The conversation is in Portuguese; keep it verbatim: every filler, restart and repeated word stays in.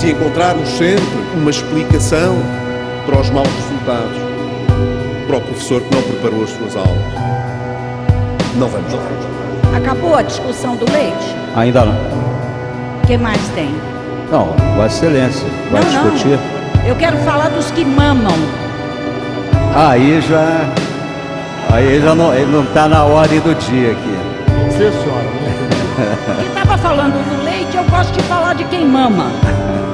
se encontrarmos sempre uma explicação para os maus resultados, para o professor que não preparou as suas aulas, não vamos lá. Acabou a discussão do leite? Ainda não. O que mais tem? Não, Vossa Excelência vai não, discutir. Não. Eu quero falar dos que mamam. Aí já... Aí já não, ele não está na ordem do dia aqui. Você, senhora. Quem estava falando do leite, eu gosto de falar de quem mama.